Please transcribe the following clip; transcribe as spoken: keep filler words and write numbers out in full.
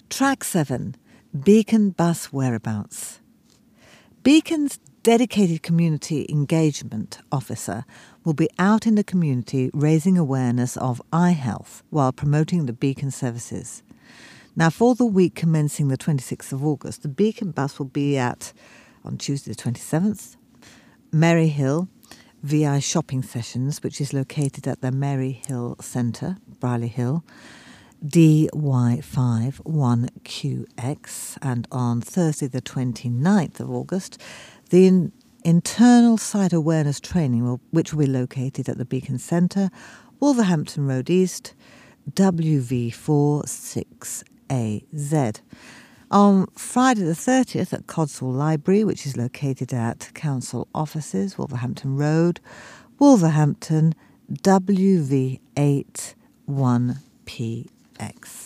Track seven, Beacon Bus Whereabouts. Beacon's dedicated community engagement officer will be out in the community raising awareness of eye health while promoting the Beacon services. Now, for the week commencing the twenty-sixth of August, the Beacon bus will be at, on Tuesday the twenty-seventh, Merry Hill V I Shopping Sessions, which is located at the Merry Hill Centre, Brierley Hill, D Y five one Q X. And on Thursday the twenty-ninth of August, the in- internal site awareness training, will, which will be located at the Beacon Centre, Wolverhampton Road East, W V four six A Z. On Friday the thirtieth at Codswell Library, which is located at Council Offices, Wolverhampton Road, Wolverhampton, W V eight one P X.